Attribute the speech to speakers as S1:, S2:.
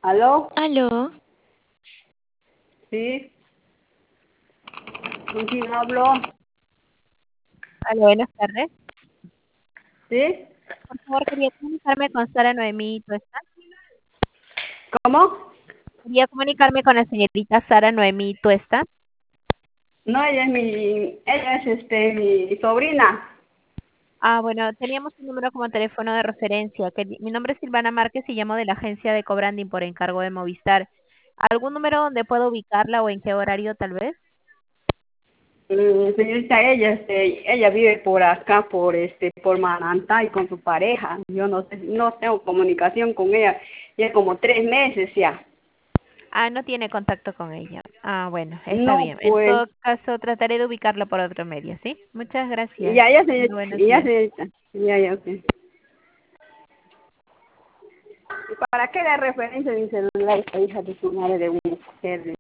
S1: ¿Aló?
S2: Aló,
S1: Sí. ¿Con quién hablo?
S2: aló, buenas tardes.
S1: ¿Sí?
S2: Por favor, quería comunicarme con Sara Noemí Tuesta.
S1: ¿Cómo?
S2: Quería comunicarme con la señorita Sara Noemí Tuesta.
S1: No, ella es mi sobrina.
S2: Ah, bueno, teníamos un número como teléfono de referencia. Mi nombre es Silvana Márquez y llamo de la agencia de Cobranding por encargo de Movistar. ¿Algún número donde puedo ubicarla o en qué horario tal vez?
S1: Señorita, ella vive por acá, por Manantá y con su pareja. Yo no sé, no tengo comunicación con ella. Ya como 3 meses ya.
S2: Ah, no tiene contacto con ella. Ah, bueno, está
S1: No,
S2: bien. En
S1: pues.
S2: todo caso, trataré de ubicarla por otro medio, ¿sí? Muchas gracias.
S1: Ya, señorita.
S2: Buenos días.
S1: Señorita. Ya, ok. ¿Y para qué la referencia de mi celular esta hija de su madre de una mujer?